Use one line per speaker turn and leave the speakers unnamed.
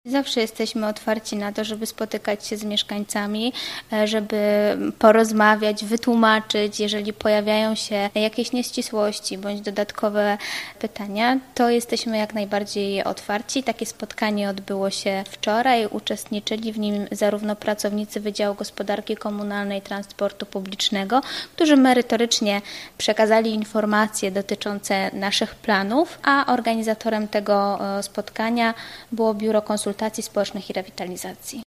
Zawsze jesteśmy otwarci na to, żeby spotykać się z mieszkańcami, żeby porozmawiać, wytłumaczyć. Jeżeli pojawiają się jakieś nieścisłości bądź dodatkowe pytania, to jesteśmy jak najbardziej otwarci. Takie spotkanie odbyło się wczoraj. Uczestniczyli w nim zarówno pracownicy Wydziału Gospodarki Komunalnej i Transportu Publicznego, którzy merytorycznie przekazali informacje dotyczące naszych planów, a organizatorem tego spotkania było Biuro Konsultacji Społecznych i Rewitalizacji.